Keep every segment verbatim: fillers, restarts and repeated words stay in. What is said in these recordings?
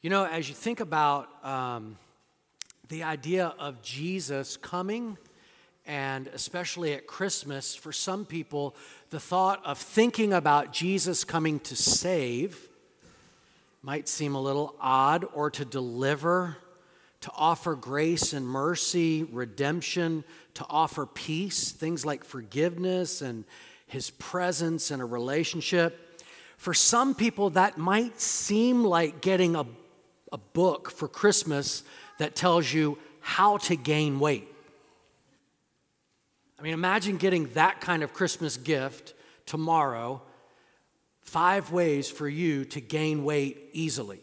You know, as you think about um, the idea of Jesus coming, and especially at Christmas, for some people, the thought of thinking about Jesus coming to save might seem a little odd, or to deliver, to offer grace and mercy, redemption, to offer peace, things like forgiveness and His presence and a relationship. For some people, that might seem like getting a a book for Christmas that tells you how to gain weight. I mean, imagine getting that kind of Christmas gift tomorrow, five ways for you to gain weight easily.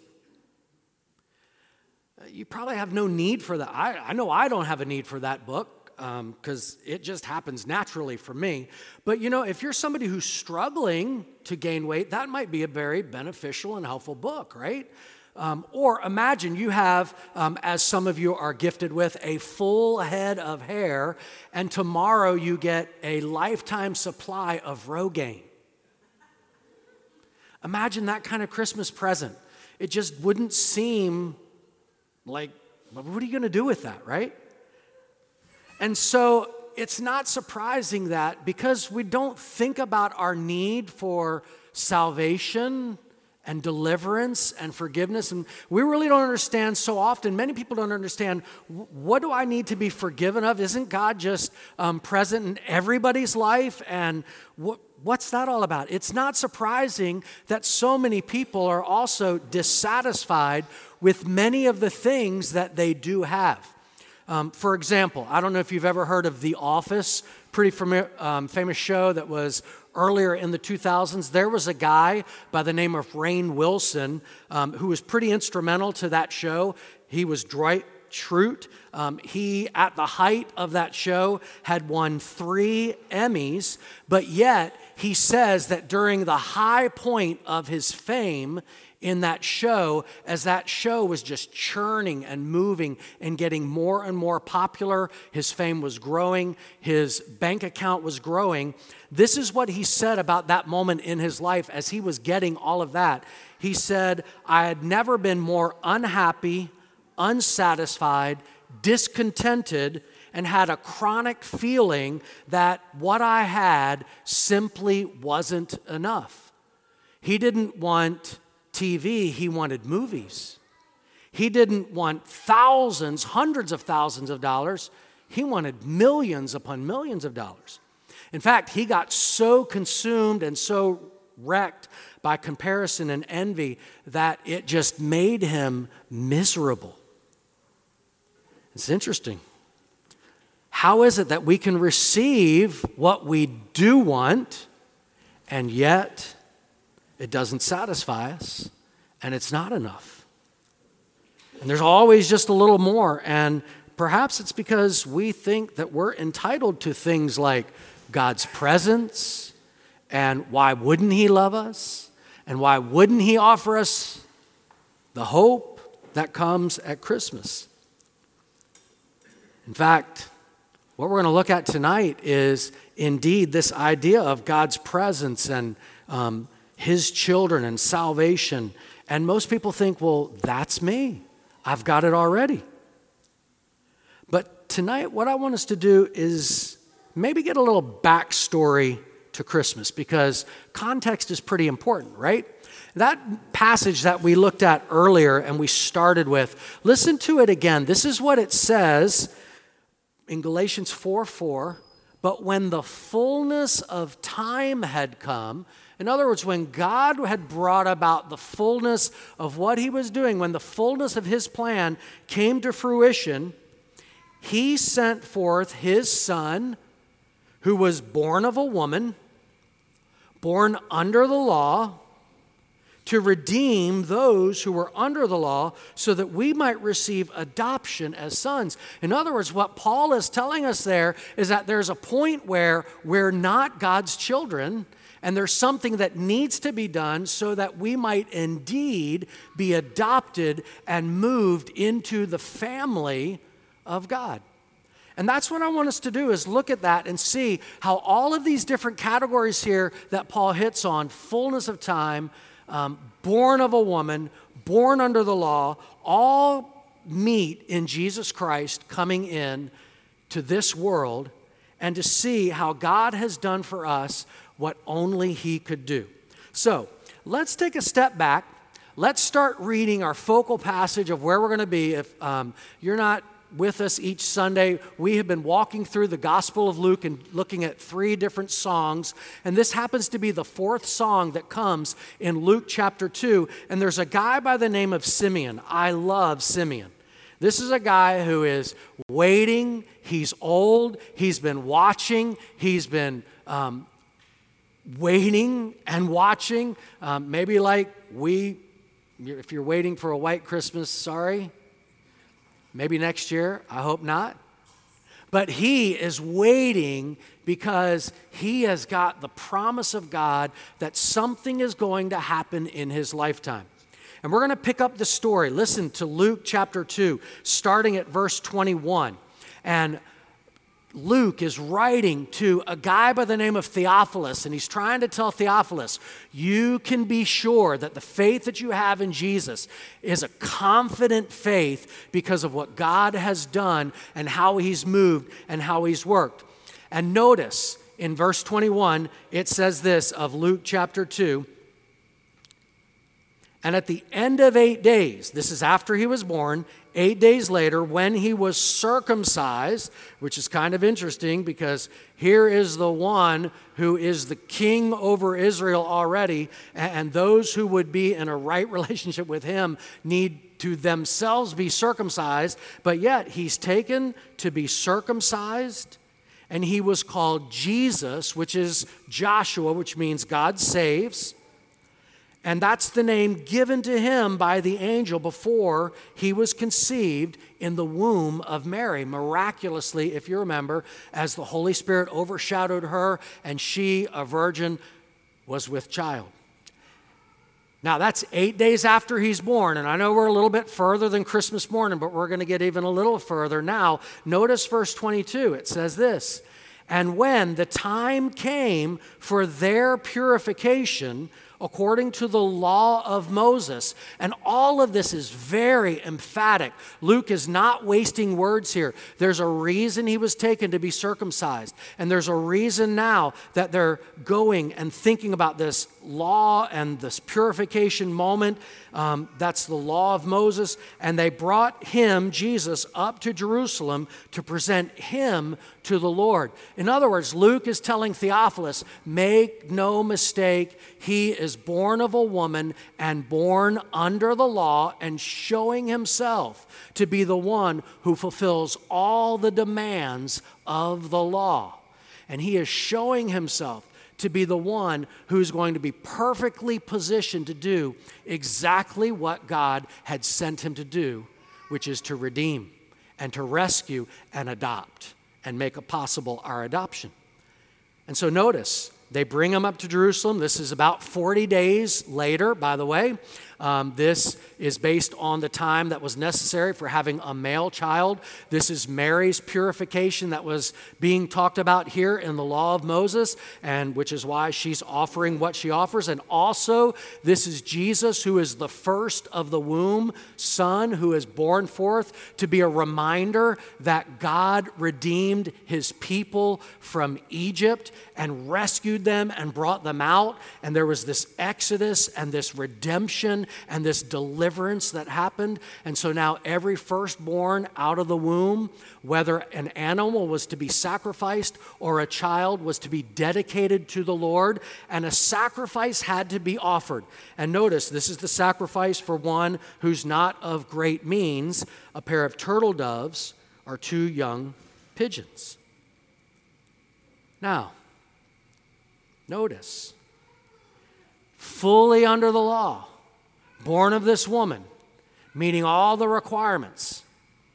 You probably have no need for that. I, I know I don't have a need for that book because um, it just happens naturally for me. But you know, if you're somebody who's struggling to gain weight, that might be a very beneficial and helpful book, right? Um, or imagine you have, um, as some of you are gifted with, a full head of hair, and tomorrow you get a lifetime supply of Rogaine. Imagine that kind of Christmas present. It just wouldn't seem like, what are you going to do with that, right? And so it's not surprising that because we don't think about our need for salvation and deliverance and forgiveness. And we really don't understand so often, many people don't understand, what do I need to be forgiven of? Isn't God just um, present in everybody's life? And what, what's that all about? It's not surprising that so many people are also dissatisfied with many of the things that they do have. Um, for example, I don't know if you've ever heard of The Office, pretty fami- um, famous show that was earlier in the two thousands. There was a guy by the name of Rainn Wilson um, who was pretty instrumental to that show. He was Dwight Schrute. Um, he, at the height of that show, had won three Emmys, but yet he says that during the high point of his fame in that show, as that show was just churning and moving and getting more and more popular, his fame was growing, his bank account was growing. This is what he said about that moment in his life as he was getting all of that. He said, I had never been more unhappy, unsatisfied, discontented, and had a chronic feeling that what I had simply wasn't enough. He didn't want T V, he wanted movies. He didn't want thousands, hundreds of thousands of dollars. He wanted millions upon millions of dollars. In fact, he got so consumed and so wrecked by comparison and envy that it just made him miserable. It's interesting. How is it that we can receive what we do want and yet it doesn't satisfy us, and it's not enough? And there's always just a little more, and perhaps it's because we think that we're entitled to things like God's presence, and why wouldn't He love us, and why wouldn't He offer us the hope that comes at Christmas? In fact, what we're going to look at tonight is indeed this idea of God's presence and um, His children and salvation. And most people think, well, that's me. I've got it already. But tonight, what I want us to do is maybe get a little backstory to Christmas, because context is pretty important, right? That passage that we looked at earlier and we started with, listen to it again. This is what it says in Galatians four four. But when the fullness of time had come, in other words, when God had brought about the fullness of what He was doing, when the fullness of His plan came to fruition, He sent forth His Son, who was born of a woman, born under the law, to redeem those who were under the law so that we might receive adoption as sons. In other words, what Paul is telling us there is that there's a point where we're not God's children, and there's something that needs to be done so that we might indeed be adopted and moved into the family of God. And that's what I want us to do, is look at that and see how all of these different categories here that Paul hits on, fullness of time, um, born of a woman, born under the law, all meet in Jesus Christ coming in to this world and to see how God has done for us what only He could do. So let's take a step back. Let's start reading our focal passage of where we're going to be. If um, you're not with us each Sunday, we have been walking through the Gospel of Luke and looking at three different songs. And this happens to be the fourth song that comes in Luke chapter two. And there's a guy by the name of Simeon. I love Simeon. This is a guy who is waiting. He's old. He's been watching. He's been um, waiting and watching. Um, maybe like we... If you're waiting for a white Christmas, sorry. Maybe next year. I hope not. But he is waiting because he has got the promise of God that something is going to happen in his lifetime. And we're going to pick up the story. Listen to Luke chapter two, starting at verse twenty-one. And Luke is writing to a guy by the name of Theophilus, and he's trying to tell Theophilus, you can be sure that the faith that you have in Jesus is a confident faith because of what God has done and how He's moved and how He's worked. And notice in verse twenty-one, it says this of Luke chapter two, and at the end of eight days, this is after he was born, eight days later, when he was circumcised, which is kind of interesting because here is the one who is the king over Israel already, and those who would be in a right relationship with him need to themselves be circumcised, but yet he's taken to be circumcised, and he was called Jesus, which is Joshua, which means God saves. And that's the name given to him by the angel before he was conceived in the womb of Mary. Miraculously, if you remember, as the Holy Spirit overshadowed her and she, a virgin, was with child. Now, that's eight days after he's born. And I know we're a little bit further than Christmas morning, but we're going to get even a little further now. Notice verse twenty-two. It says this, and when the time came for their purification, according to the law of Moses. And all of this is very emphatic. Luke is not wasting words here. There's a reason he was taken to be circumcised. And there's a reason now that they're going and thinking about this law and this purification moment. Um, that's the law of Moses. And they brought him, Jesus, up to Jerusalem to present him to the Lord. In other words, Luke is telling Theophilus, make no mistake, he is born of a woman and born under the law and showing himself to be the one who fulfills all the demands of the law. And he is showing himself to be the one who's going to be perfectly positioned to do exactly what God had sent him to do, which is to redeem and to rescue and adopt and make possible our adoption. And so notice, they bring him up to Jerusalem. This is about forty days later, by the way. Um, this is based on the time that was necessary for having a male child. This is Mary's purification that was being talked about here in the law of Moses, and which is why she's offering what she offers. And also, this is Jesus, who is the first of the womb son who is born forth, to be a reminder that God redeemed his people from Egypt and rescued them and brought them out. And there was this exodus and this redemption and this deliverance that happened. And so now every firstborn out of the womb, whether an animal was to be sacrificed or a child was to be dedicated to the Lord, and a sacrifice had to be offered. And notice, this is the sacrifice for one who's not of great means, a pair of turtle doves or two young pigeons. Now, notice, fully under the law, born of this woman, meeting all the requirements.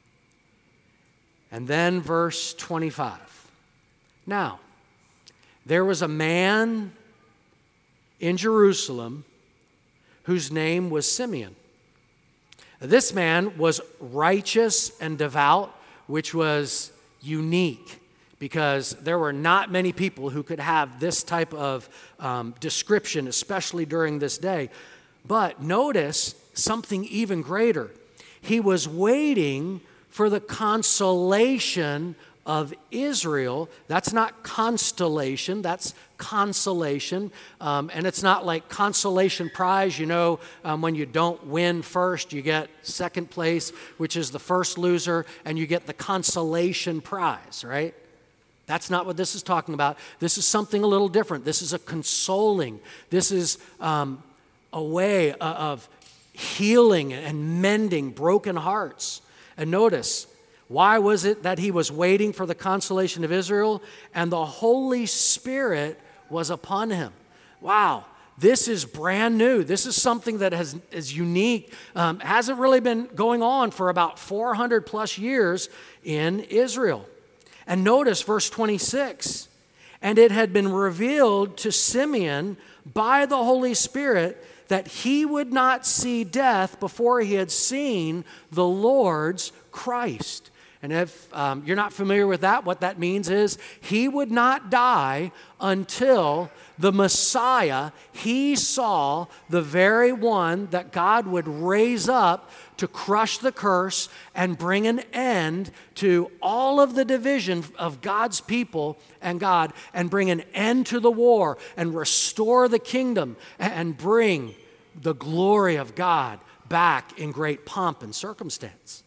And then verse twenty-five. Now, there was a man in Jerusalem whose name was Simeon. This man was righteous and devout, which was unique, because there were not many people who could have this type of um, description, especially during this day. But notice, something even greater. He was waiting for the consolation of Israel. That's not constellation, that's consolation. Um, and it's not like consolation prize. You know, um, when you don't win first, you get second place, which is the first loser, and you get the consolation prize, right? That's not what this is talking about. This is something a little different. This is a consoling. This is um, a way of healing and mending broken hearts. And notice, why was it that he was waiting for the consolation of Israel? And the Holy Spirit was upon him. Wow, this is brand new. This is something that has, is unique. Um, hasn't really been going on for about four hundred plus years in Israel. And notice verse twenty-six. And it had been revealed to Simeon by the Holy Spirit that he would not see death before he had seen the Lord's Christ. And if um, you're not familiar with that, what that means is he would not die until the Messiah, he saw the very one that God would raise up to crush the curse and bring an end to all of the division of God's people and God, and bring an end to the war and restore the kingdom and bring the glory of God back in great pomp and circumstance.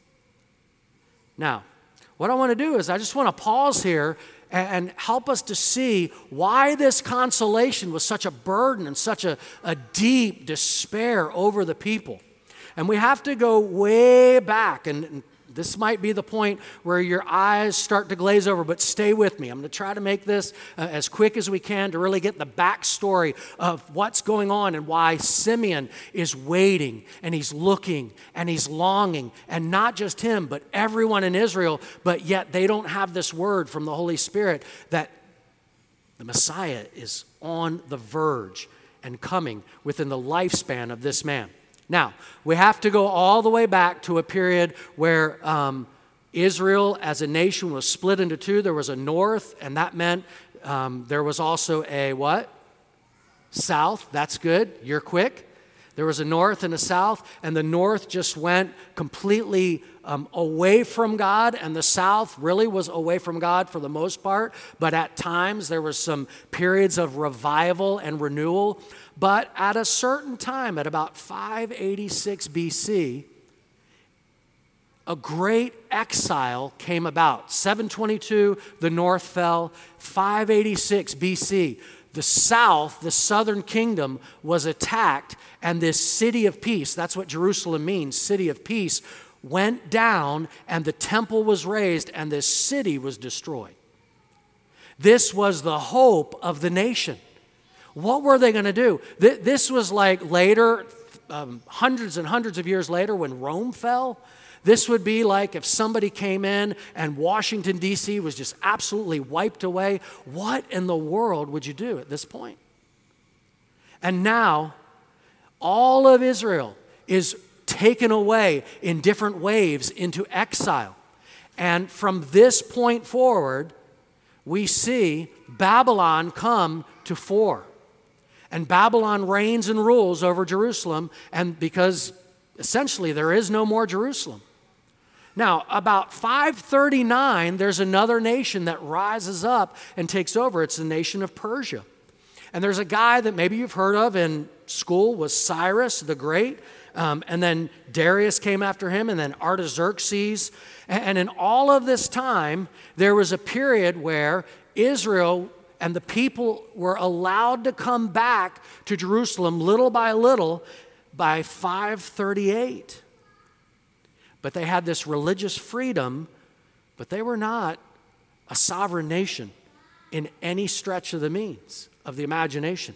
Now, what I want to do is I just want to pause here and help us to see why this consolation was such a burden and such a, a deep despair over the people. And we have to go way back, and, and this might be the point where your eyes start to glaze over, but stay with me. I'm going to try to make this uh, as quick as we can to really get the backstory of what's going on and why Simeon is waiting, and he's looking, and he's longing, and not just him, but everyone in Israel, but yet they don't have this word from the Holy Spirit that the Messiah is on the verge and coming within the lifespan of this man. Now, we have to go all the way back to a period where um, Israel as a nation was split into two. There was a north, and that meant um, there was also a what? South. That's good. You're quick. There was a north and a south, and the north just went completely um, away from God, and the south really was away from God for the most part, but at times there was some periods of revival and renewal. But at a certain time, at about five eighty-six B C, a great exile came about. seven twenty-two, the north fell. five eighty-six B C, the south, the southern kingdom, was attacked, and this city of peace, that's what Jerusalem means, city of peace, went down, and the temple was raised, and this city was destroyed. This was the hope of the nation. What were they going to do? This was like later, um, hundreds and hundreds of years later when Rome fell. This would be like if somebody came in and Washington, D C was just absolutely wiped away. What in the world would you do at this point? And now, all of Israel is taken away in different waves into exile. And from this point forward, we see Babylon come to fore. And Babylon reigns and rules over Jerusalem, and because essentially there is no more Jerusalem. Now, about five thirty-nine, there's another nation that rises up and takes over. It's the nation of Persia. And there's a guy that maybe you've heard of in school was Cyrus the Great. Um, and then Darius came after him, and then Artaxerxes. And, and in all of this time, there was a period where Israel and the people were allowed to come back to Jerusalem little by little by five thirty-eight. But they had this religious freedom, but they were not a sovereign nation in any stretch of the means, of the imagination.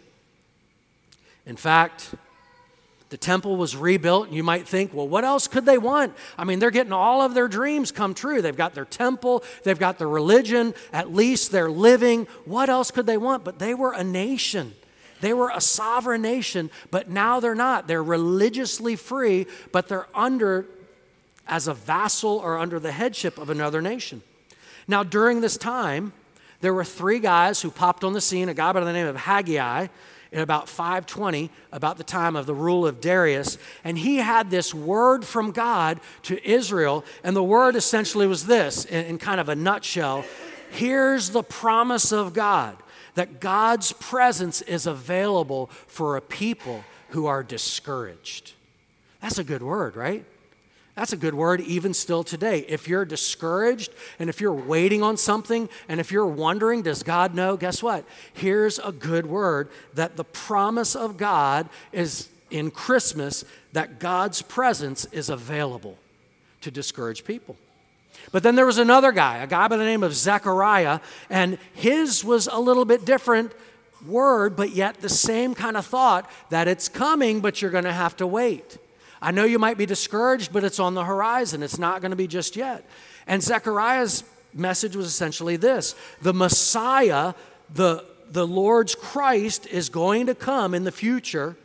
In fact, the temple was rebuilt, and you might think, well, what else could they want? I mean, they're getting all of their dreams come true. They've got their temple, they've got their religion, at least they're living. What else could they want? But they were a nation. They were a sovereign nation, but now they're not. They're religiously free, but they're under, as a vassal or under the headship of another nation. Now, during this time, there were three guys who popped on the scene, a guy by the name of Haggai, in about five twenty, about the time of the rule of Darius, and he had this word from God to Israel, and the word essentially was this, in, in kind of a nutshell. Here's the promise of God, that God's presence is available for a people who are discouraged. That's a good word, right? That's a good word even still today. If you're discouraged and if you're waiting on something and if you're wondering, does God know? Guess what? Here's a good word, that the promise of God is in Christmas, that God's presence is available to discourage people. But then there was another guy, a guy by the name of Zechariah, and his was a little bit different word, but yet the same kind of thought, that it's coming, but you're going to have to wait. I know you might be discouraged, but it's on the horizon. It's not going to be just yet. And Zechariah's message was essentially this: the Messiah, the, the Lord's Christ, is going to come in the future,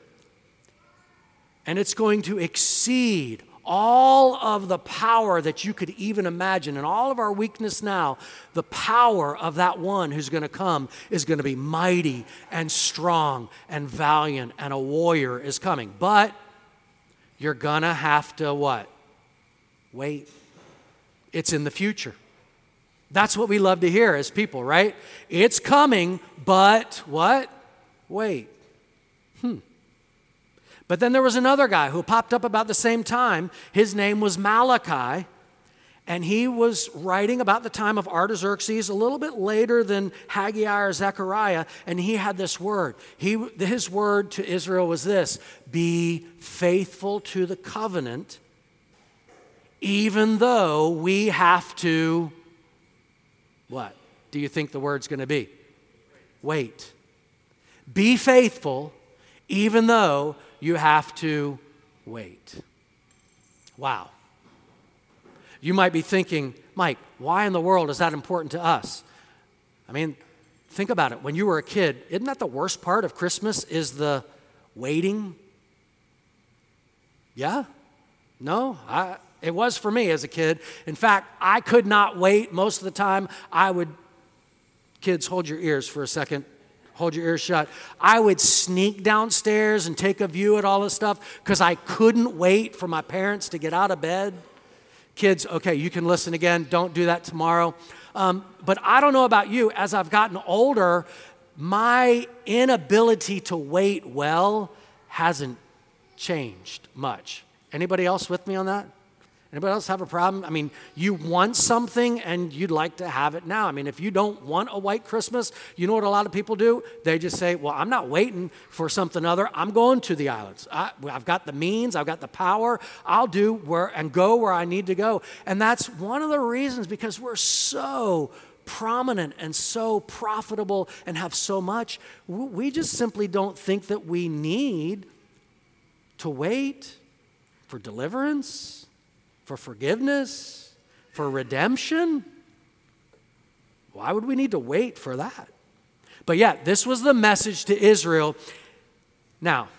and it's going to exceed all of the power that you could even imagine. And all of our weakness now, the power of that one who's going to come is going to be mighty and strong and valiant, and a warrior is coming. But you're going to have to what? Wait. It's in the future. That's what we love to hear as people, right? It's coming, but what? Wait. Hmm. But then there was another guy who popped up about the same time. His name was Malachi, and he was writing about the time of Artaxerxes, a little bit later than Haggai or Zechariah, and he had this word. He, his word to Israel was this: be faithful to the covenant, even though we have to, what do you think the word's going to be? Wait. Be faithful, even though you have to wait. Wow. You might be thinking, Mike, why in the world is that important to us? I mean, think about it. When you were a kid, isn't that the worst part of Christmas, is the waiting? Yeah? No? I, it was for me as a kid. In fact, I could not wait most of the time. I would, kids, hold your ears for a second. Hold your ears shut. I would sneak downstairs and take a view at all this stuff because I couldn't wait for my parents to get out of bed. Kids, okay, you can listen again. Don't do that tomorrow. Um, but I don't know about you. As I've gotten older, my inability to wait well hasn't changed much. Anybody else with me on that? Anybody else have a problem? I mean, you want something and you'd like to have it now. I mean, if you don't want a white Christmas, you know what a lot of people do? They just say, well, I'm not waiting for something other. I'm going to the islands. I, I've got the means. I've got the power. I'll do where and go where I need to go. And that's one of the reasons, because we're so prominent and so profitable and have so much. We just simply don't think that we need to wait for deliverance, for forgiveness, for redemption. Why would we need to wait for that? But yeah, this was the message to Israel. Now,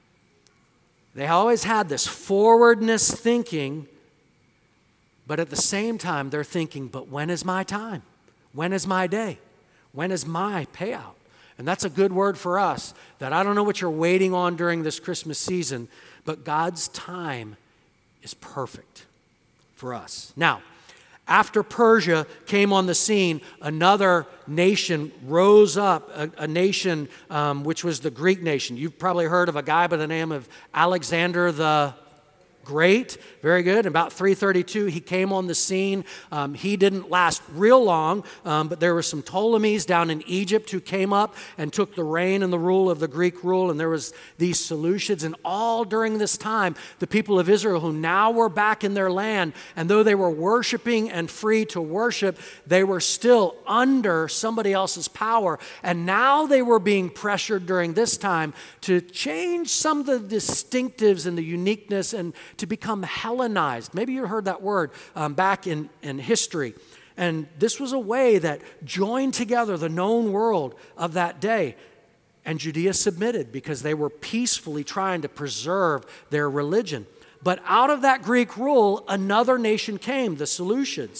they always had this forwardness thinking, but at the same time, they're thinking, but when is my time? When is my day? When is my payout? And that's a good word for us, that I don't know what you're waiting on during this Christmas season, but God's time is perfect for us. Now, after Persia came on the scene, another nation rose up, a, a nation um, which was the Greek nation. You've probably heard of a guy by the name of Alexander the Great. Very good. About three thirty-two, he came on the scene. Um, he didn't last real long, um, but there were some Ptolemies down in Egypt who came up and took the reign and the rule of the Greek rule, and there was these Seleucids. And all during this time, the people of Israel, who now were back in their land, and though they were worshiping and free to worship, they were still under somebody else's power. And now they were being pressured during this time to change some of the distinctives and the uniqueness and to become Hellenized. Maybe you heard that word um, back in, in history. And this was a way that joined together the known world of that day. And Judea submitted because they were peacefully trying to preserve their religion. But out of that Greek rule, another nation came, the Seleucids.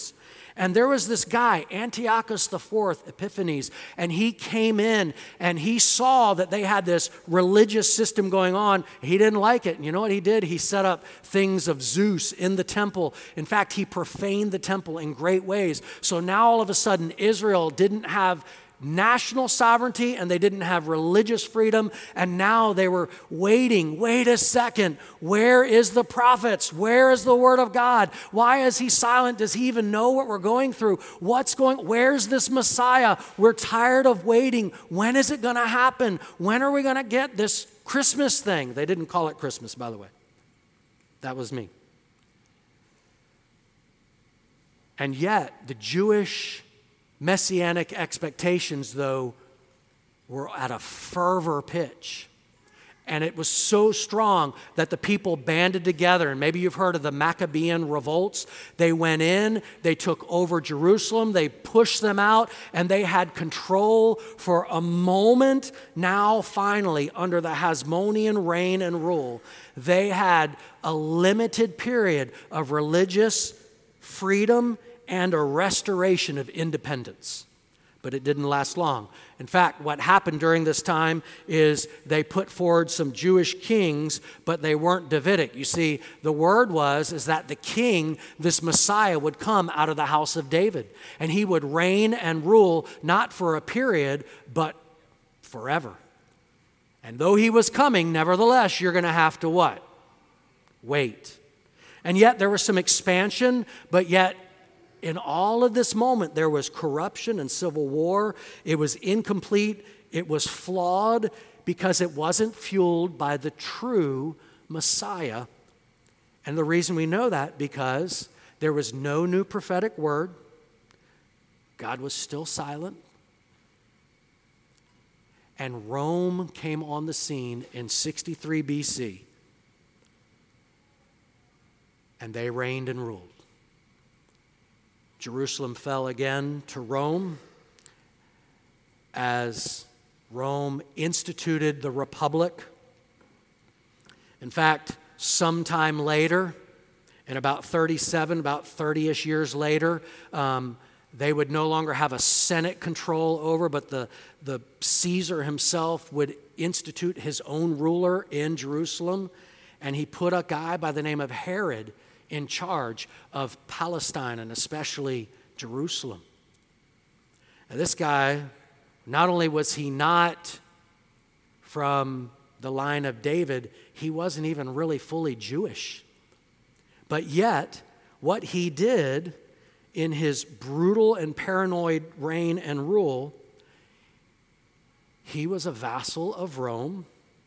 And there was this guy, Antiochus the Fourth, Epiphanes, and he came in and he saw that they had this religious system going on. He didn't like it. And you know what he did? He set up things of Zeus in the temple. In fact, he profaned the temple in great ways. So now all of a sudden, Israel didn't have national sovereignty and they didn't have religious freedom, and now they were waiting. Wait a second, where is the prophets? Where is the word of God? Why is he silent? Does he even know what we're going through? What's going, where's this Messiah? We're tired of waiting. When is it going to happen? When are we going to get this Christmas thing? They didn't call it Christmas, by the way. That was me. And yet, the Jewish Messianic expectations, though, were at a fervor pitch. And it was so strong that the people banded together. And maybe you've heard of the Maccabean revolts. They went in, they took over Jerusalem, they pushed them out, and they had control for a moment. Now, finally, under the Hasmonean reign and rule, they had a limited period of religious freedom and a restoration of independence. But it didn't last long. In fact, what happened during this time is they put forward some Jewish kings, but they weren't Davidic. You see, the word was is that the king, this Messiah, would come out of the house of David, and he would reign and rule not for a period, but forever. And though he was coming, nevertheless, you're going to have to what? Wait. And yet there was some expansion, but yet in all of this moment, there was corruption and civil war. It was incomplete. It was flawed because it wasn't fueled by the true Messiah. And the reason we know that, because there was no new prophetic word. God was still silent. And Rome came on the scene in sixty-three B C. And they reigned and ruled. Jerusalem fell again to Rome as Rome instituted the Republic. In fact, sometime later, in about thirty-seven, about thirty-ish years later, um, they would no longer have a Senate control over, but the, the Caesar himself would institute his own ruler in Jerusalem, and he put a guy by the name of Herod in charge of Palestine and especially Jerusalem. And this guy, not only was he not from the line of David, he wasn't even really fully Jewish. But yet, what he did in his brutal and paranoid reign and rule, he was a vassal of Rome.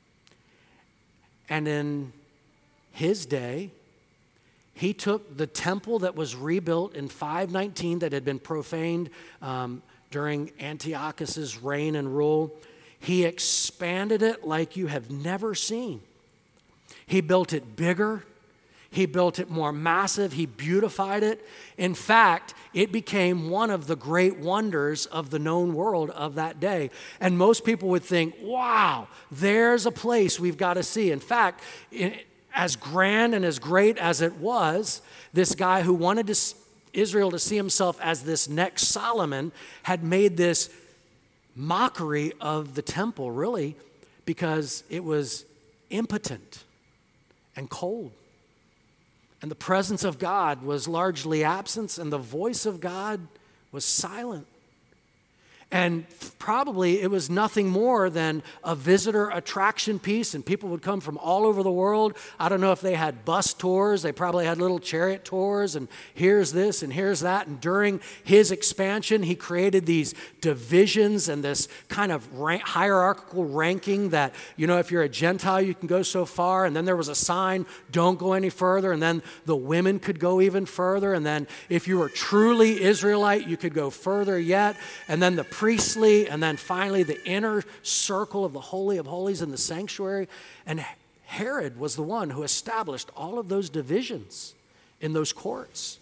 And in his day, he took the temple that was rebuilt in five nineteen that had been profaned um, during Antiochus's reign and rule. He expanded it like you have never seen. He built it bigger. He built it more massive. He beautified it. In fact, it became one of the great wonders of the known world of that day. And most people would think, wow, there's a place we've got to see. In fact, it, as grand and as great as it was, this guy who wanted to, Israel to see himself as this next Solomon had made this mockery of the temple, really, because it was impotent and cold. And the presence of God was largely absent, and the voice of God was silent. And probably it was nothing more than a visitor attraction piece, and people would come from all over the world. I don't know if they had bus tours. They probably had little chariot tours, and here's this and here's that. And during his expansion, he created these divisions and this kind of rank, hierarchical ranking that, you know, if you're a Gentile, you can go so far. And then there was a sign, don't go any further. And then the women could go even further. And then if you were truly Israelite, you could go further yet. And then the priestly, and then finally the inner circle of the Holy of Holies in the sanctuary. And Herod was the one who established all of those divisions in those courts.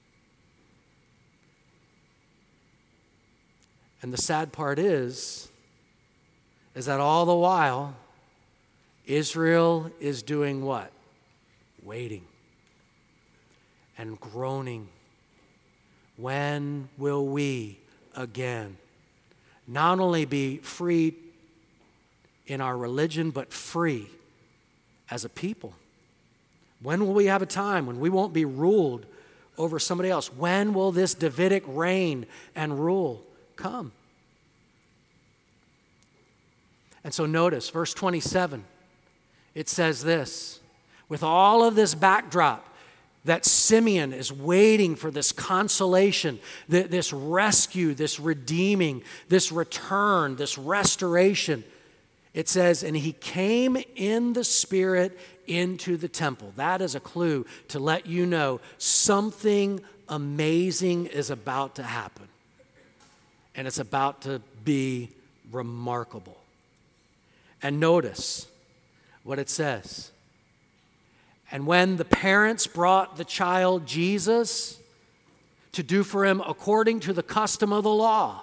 And the sad part is, is that all the while, Israel is doing what? Waiting and groaning, when will we again not only be free in our religion, but free as a people? When will we have a time when we won't be ruled over somebody else? When will this Davidic reign and rule come? And so notice, verse twenty-seven, it says this, with all of this backdrop, that Simeon is waiting for this consolation, this rescue, this redeeming, this return, this restoration. It says, and he came in the Spirit into the temple. That is a clue to let you know something amazing is about to happen. And it's about to be remarkable. And notice what it says. And when the parents brought the child Jesus to do for him according to the custom of the law,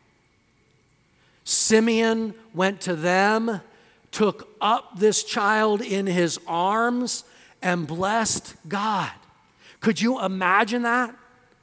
Simeon went to them, took up this child in his arms, and blessed God. Could you imagine that?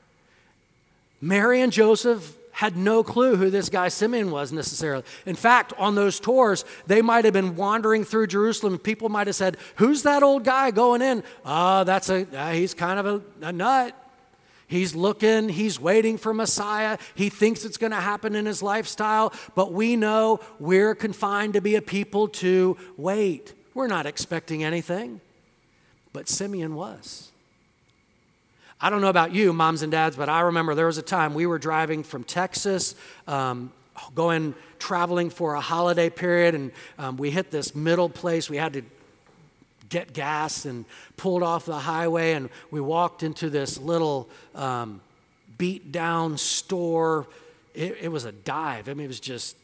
Mary and Joseph had no clue who this guy Simeon was necessarily. In fact, on those tours, they might have been wandering through Jerusalem. People might have said, who's that old guy going in? Ah, uh, that's a, uh, he's kind of a, a nut. He's looking, he's waiting for Messiah. He thinks it's going to happen in his lifestyle, but we know we're confined to be a people to wait. We're not expecting anything, but Simeon was. I don't know about you, moms and dads, but I remember there was a time we were driving from Texas, um, going, traveling for a holiday period, and um, we hit this middle place. We had to get gas and pulled off the highway, and we walked into this little um, beat down store. It, it was a dive. I mean, it was just,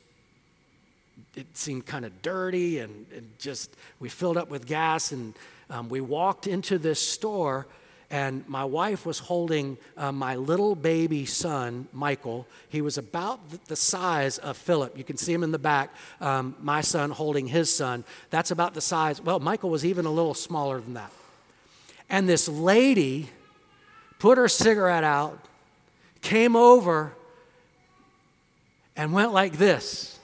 it seemed kind of dirty, and, and just, we filled up with gas, and um, we walked into this store, and my wife was holding uh, my little baby son, Michael. He was about the size of Philip. You can see him in the back, um, my son holding his son. That's about the size. Well, Michael was even a little smaller than that. And this lady put her cigarette out, came over, and went like this.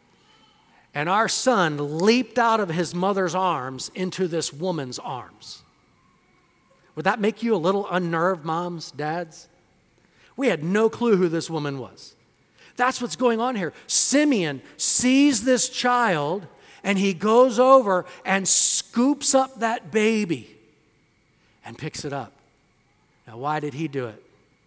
And our son leaped out of his mother's arms into this woman's arms. Would that make you a little unnerved, moms, dads? We had no clue who this woman was. That's what's going on here. Simeon sees this child, and he goes over and scoops up that baby and picks it up. Now, why did he do it?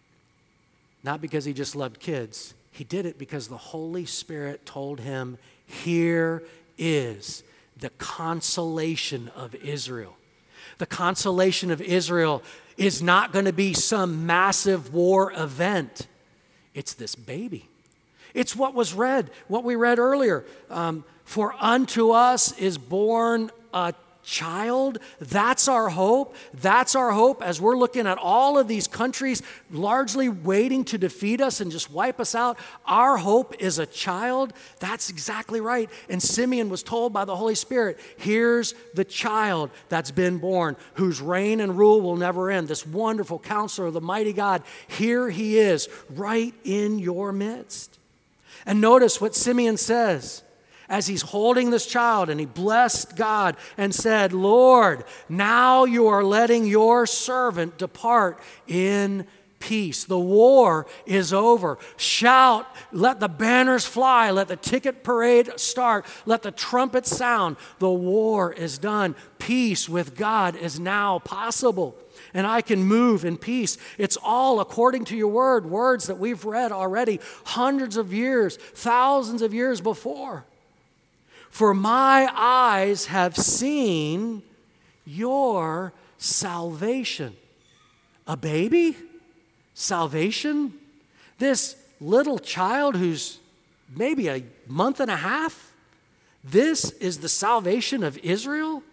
Not because he just loved kids. He did it because the Holy Spirit told him, here is the consolation of Israel. The consolation of Israel is not going to be some massive war event. It's this baby. It's what was read, what we read earlier. Um, For unto us is born a child. That's our hope. That's our hope as we're looking at all of these countries largely waiting to defeat us and just wipe us out. Our hope is a child. That's exactly right. And Simeon was told by the Holy Spirit, here's the child that's been born, whose reign and rule will never end. This wonderful counselor, the mighty God, here he is right in your midst. And notice what Simeon says. As he's holding this child, and he blessed God and said, Lord, now you are letting your servant depart in peace. The war is over. Shout, let the banners fly, let the ticket parade start, let the trumpet sound. The war is done. Peace with God is now possible. And I can move in peace. It's all according to your word, words that we've read already hundreds of years, thousands of years before. For my eyes have seen your salvation. A baby? Salvation? This little child who's maybe a month and a half? This is the salvation of Israel?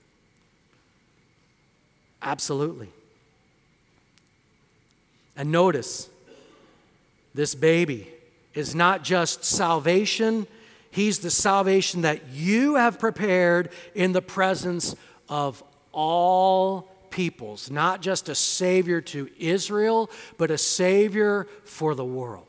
Absolutely. And notice, this baby is not just salvation. He's the salvation that you have prepared in the presence of all peoples, not just a Savior to Israel, but a Savior for the world.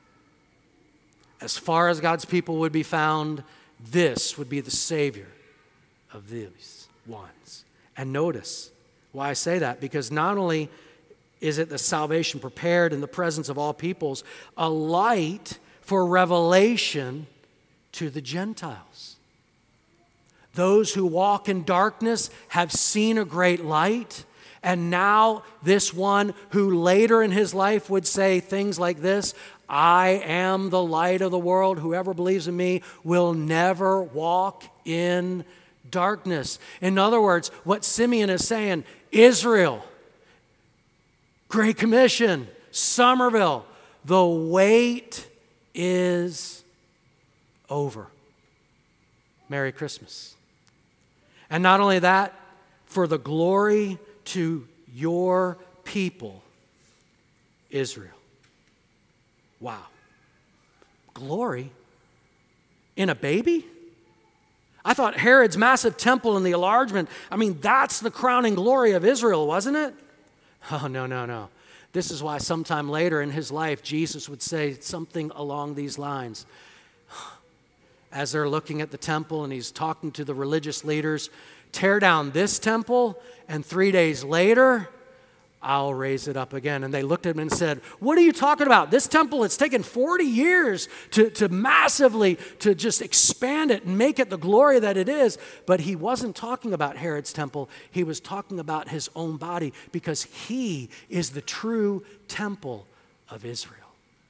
As far as God's people would be found, this would be the Savior of these ones. And notice why I say that, because not only is it the salvation prepared in the presence of all peoples, a light for revelation to the Gentiles. Those who walk in darkness have seen a great light, and now this one who later in his life would say things like this, I am the light of the world. Whoever believes in me will never walk in darkness. In other words, what Simeon is saying, Israel, Great Commission, Somerville, the wait is over. Merry Christmas. And not only that, for the glory to your people, Israel. Wow. Glory in a baby? I thought Herod's massive temple and the enlargement, I mean, that's the crowning glory of Israel, wasn't it? Oh, no, no, no. This is why sometime later in his life, Jesus would say something along these lines. As they're looking at the temple and he's talking to the religious leaders, tear down this temple, and three days later, I'll raise it up again. And they looked at him and said, what are you talking about? This temple, it's taken forty years to, to massively, to just expand it and make it the glory that it is. But he wasn't talking about Herod's temple. He was talking about his own body, because he is the true temple of Israel.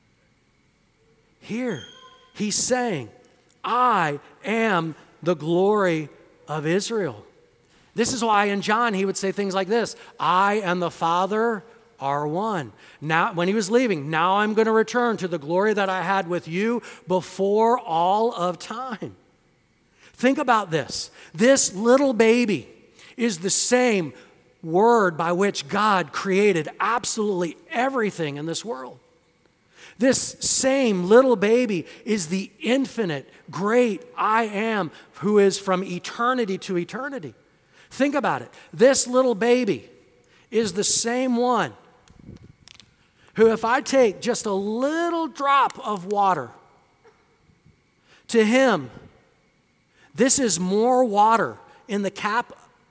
Here, he's saying, I am the glory of Israel. This is why in John he would say things like this, I and the Father are one. Now, when he was leaving, now I'm going to return to the glory that I had with you before all of time. Think about this. This little baby is the same word by which God created absolutely everything in this world. This same little baby is the infinite, great I am, who is from eternity to eternity. Think about it. This little baby is the same one who, if I take just a little drop of water, to him, this is more water in the cap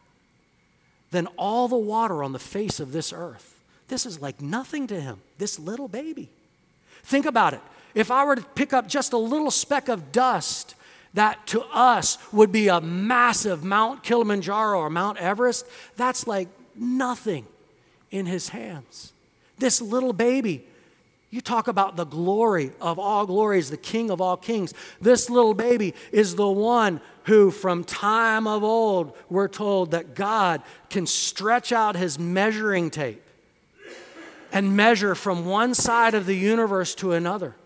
than all the water on the face of this earth. This is like nothing to him, this little baby. Think about it. If I were to pick up just a little speck of dust that to us would be a massive Mount Kilimanjaro or Mount Everest, that's like nothing in his hands. This little baby, you talk about the glory of all glories, the King of all kings. This little baby is the one who from time of old, we're told that God can stretch out his measuring tape and measure from one side of the universe to another.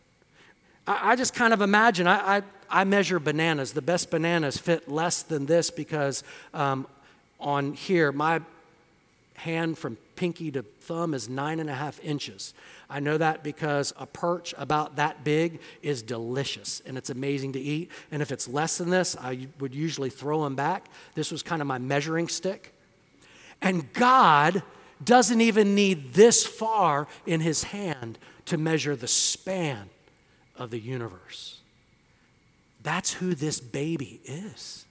I, I just kind of imagine, I, I I measure bananas. The best bananas fit less than this because um, on here, my hand from pinky to thumb is nine and a half inches. I know that because a perch about that big is delicious and it's amazing to eat. And if it's less than this, I would usually throw them back. This was kind of my measuring stick. And God doesn't even need this far in his hand to measure the span of the universe. That's who this baby is.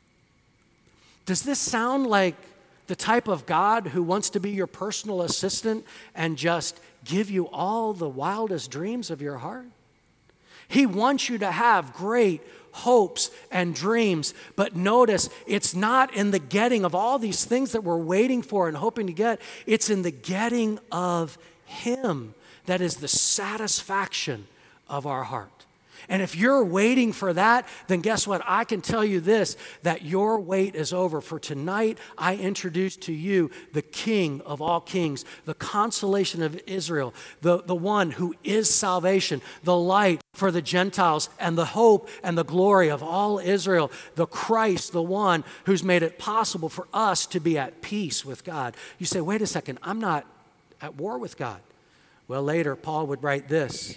Does this sound like the type of God who wants to be your personal assistant and just give you all the wildest dreams of your heart? He wants you to have great hopes and dreams, but notice it's not in the getting of all these things that we're waiting for and hoping to get. It's in the getting of him that is the satisfaction of our heart. And if you're waiting for that, then guess what? I can tell you this, that your wait is over. For tonight, I introduce to you the King of all kings, the consolation of Israel, the, the one who is salvation, the light for the Gentiles, and the hope and the glory of all Israel, the Christ, the one who's made it possible for us to be at peace with God. You say, wait a second, I'm not at war with God. Well, later, Paul would write this.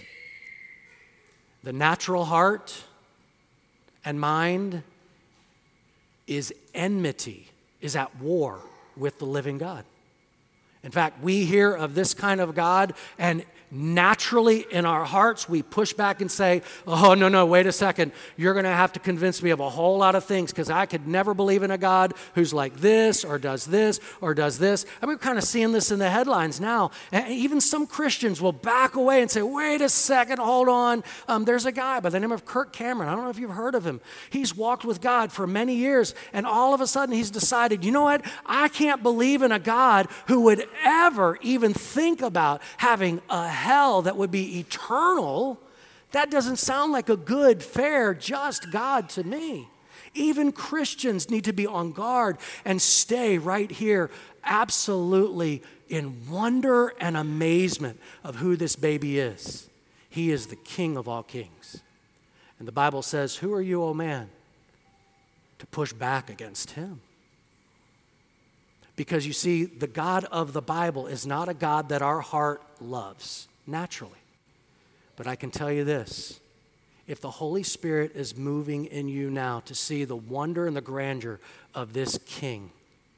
The natural heart and mind is enmity, is at war with the living God. In fact, we hear of this kind of God, and naturally in our hearts, we push back and say, oh, no, no, wait a second. You're going to have to convince me of a whole lot of things because I could never believe in a God who's like this or does this or does this. And we're kind of seeing this in the headlines now. And even some Christians will back away and say, wait a second, hold on. Um, there's a guy by the name of Kirk Cameron. I don't know if you've heard of him. He's walked with God for many years, and all of a sudden he's decided, you know what? I can't believe in a God who would ever even think about having a hell that would be eternal. That doesn't sound like a good, fair, just God to me. Even Christians need to be on guard and stay right here absolutely in wonder and amazement of who this baby is. He is the King of all kings. And the Bible says, who are you, O man, to push back against him? Because you see, the God of the Bible is not a God that our heart loves naturally. But I can tell you this, if the Holy Spirit is moving in you now to see the wonder and the grandeur of this King,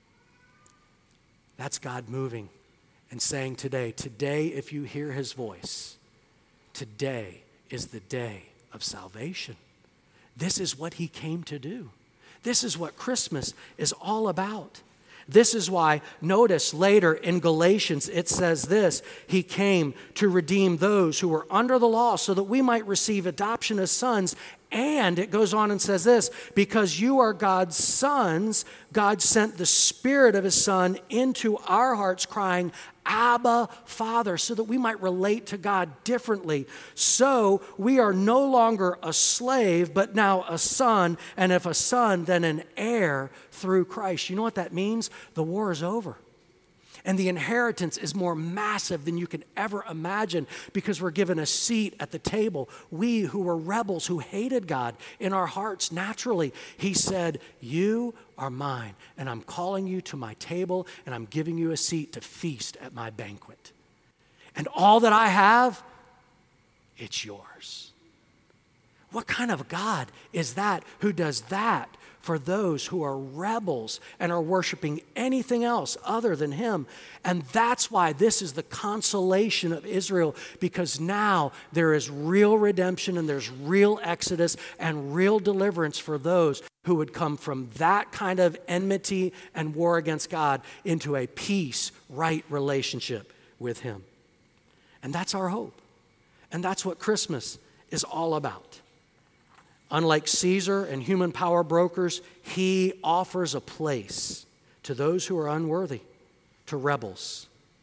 that's God moving and saying today, today if you hear his voice, today is the day of salvation. This is what he came to do. This is what Christmas is all about. This is why, notice later in Galatians, it says this, he came to redeem those who were under the law so that we might receive adoption as sons. And it goes on and says this, because you are God's sons, God sent the Spirit of his Son into our hearts crying, Abba, Father, so that we might relate to God differently. So we are no longer a slave, but now a son, and if a son, then an heir through Christ. You know what that means? The war is over. And the inheritance is more massive than you can ever imagine because we're given a seat at the table. We who were rebels, who hated God in our hearts naturally, he said, you are mine, and I'm calling you to my table, and I'm giving you a seat to feast at my banquet. And all that I have, it's yours. What kind of God is that who does that for those who are rebels and are worshiping anything else other than him? And that's why this is the consolation of Israel, because now there is real redemption and there's real exodus and real deliverance for those who would come from that kind of enmity and war against God into a peace, right relationship with him. And that's our hope. And that's what Christmas is all about. Unlike Caesar and human power brokers, he offers a place to those who are unworthy, to rebels.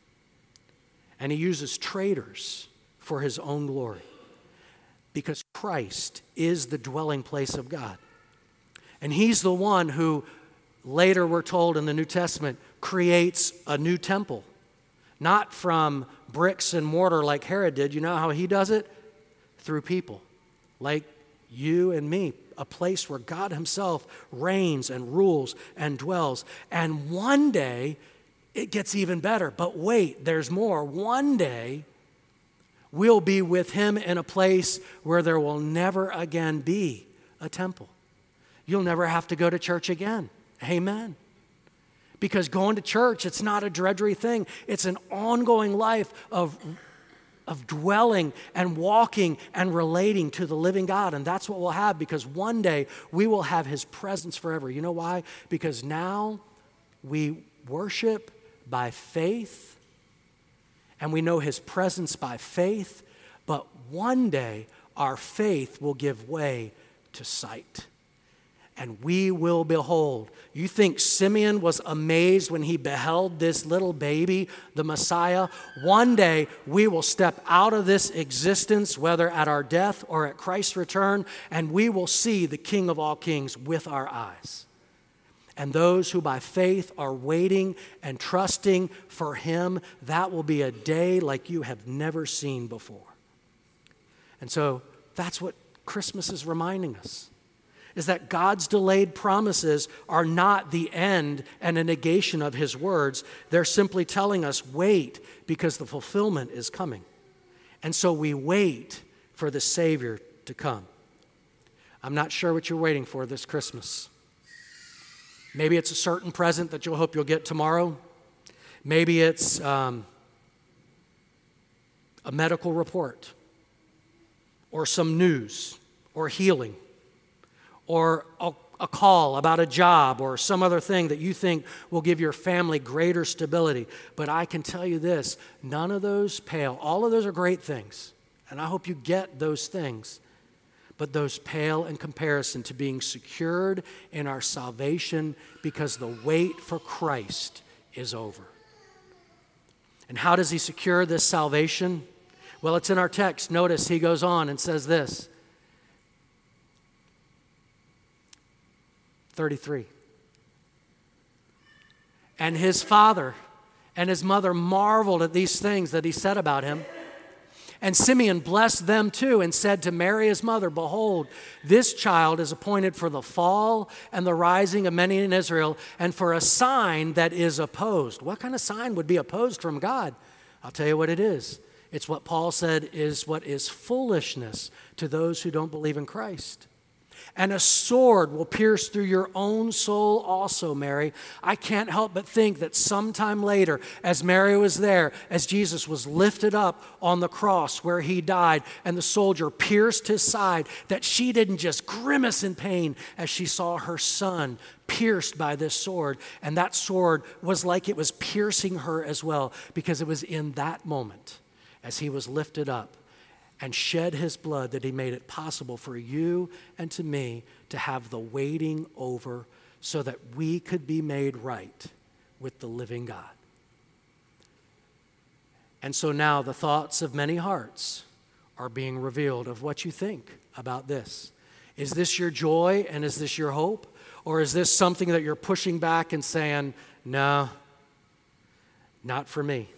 And he uses traitors for his own glory, because Christ is the dwelling place of God. And he's the one who, later we're told in the New Testament, creates a new temple. Not from bricks and mortar like Herod did. You know how he does it? Through people like you and me, a place where God himself reigns and rules and dwells. And one day, it gets even better. But wait, there's more. One day, we'll be with him in a place where there will never again be a temple. You'll never have to go to church again. Amen. Because going to church, it's not a drudgery thing. It's an ongoing life of of dwelling and walking and relating to the living God. And that's what we'll have, because one day we will have his presence forever. You know why? Because now we worship by faith and we know his presence by faith, but one day our faith will give way to sight. And we will behold. You think Simeon was amazed when he beheld this little baby, the Messiah? One day we will step out of this existence, whether at our death or at Christ's return, and we will see the King of all kings with our eyes. And those who by faith are waiting and trusting for him, that will be a day like you have never seen before. And so that's what Christmas is reminding us. Is that God's delayed promises are not the end and a negation of his words. They're simply telling us, wait, because the fulfillment is coming. And so we wait for the Savior to come. I'm not sure what you're waiting for this Christmas. Maybe it's a certain present that you'll hope you'll get tomorrow. Maybe it's um, a medical report, or some news, or healing, or a, a call about a job, or some other thing that you think will give your family greater stability. But I can tell you this, none of those pale. All of those are great things, and I hope you get those things. But those pale in comparison to being secured in our salvation, because the wait for Christ is over. And how does he secure this salvation? Well, it's in our text. Notice he goes on and says this. thirty-three. And his father and his mother marveled at these things that he said about him. And Simeon blessed them too and said to Mary his mother, behold, this child is appointed for the fall and the rising of many in Israel, and for a sign that is opposed. What kind of sign would be opposed from God? I'll tell you what it is. It's what Paul said is what is foolishness to those who don't believe in Christ. And a sword will pierce through your own soul also, Mary. I can't help but think that sometime later, as Mary was there, as Jesus was lifted up on the cross where he died, and the soldier pierced his side, that she didn't just grimace in pain as she saw her son pierced by this sword. And that sword was like it was piercing her as well, because it was in that moment, as he was lifted up and shed his blood, that he made it possible for you and to me to have the waiting over, so that we could be made right with the living God. And so now the thoughts of many hearts are being revealed of what you think about this. Is this your joy and is this your hope? Or is this something that you're pushing back and saying, no, not for me?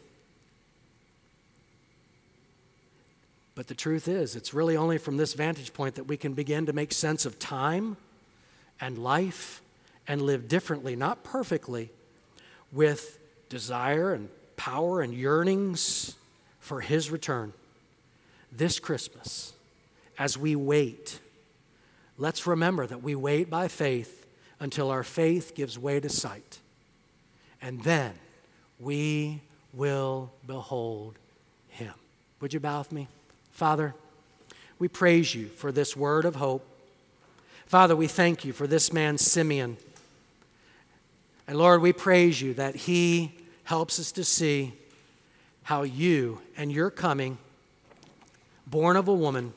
But the truth is, it's really only from this vantage point that we can begin to make sense of time and life and live differently, not perfectly, with desire and power and yearnings for his return. This Christmas, as we wait, let's remember that we wait by faith until our faith gives way to sight. And then we will behold him. Would you bow with me? Father, we praise you for this word of hope. Father, we thank you for this man, Simeon. And Lord, we praise you that he helps us to see how you and your coming, born of a woman,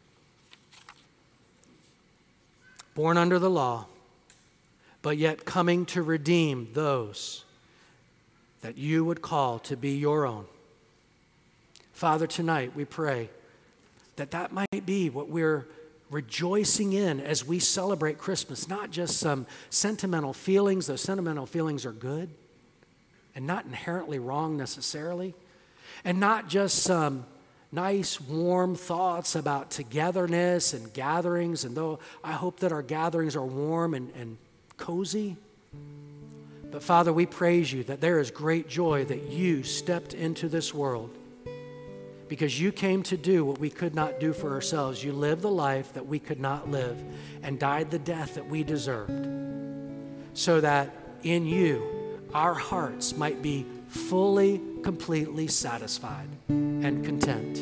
born under the law, but yet coming to redeem those that you would call to be your own. Father, tonight we pray that that might be what we're rejoicing in as we celebrate Christmas, not just some sentimental feelings. Those sentimental feelings are good and not inherently wrong necessarily, and not just some nice, warm thoughts about togetherness and gatherings, and though I hope that our gatherings are warm and, and cozy. But Father, we praise you that there is great joy that you stepped into this world, because you came to do what we could not do for ourselves. You lived the life that we could not live and died the death that we deserved, so that in you our hearts might be fully, completely satisfied and content.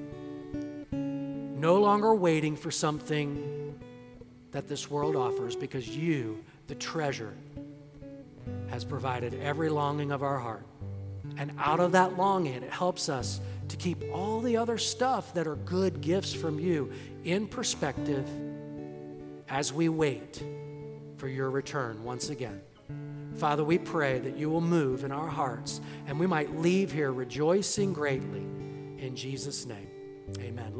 No longer waiting for something that this world offers, because you, the treasure, has provided every longing of our heart. And out of that longing, it helps us to keep all the other stuff that are good gifts from you in perspective as we wait for your return once again. Father, we pray that you will move in our hearts and we might leave here rejoicing greatly. In Jesus' name, amen.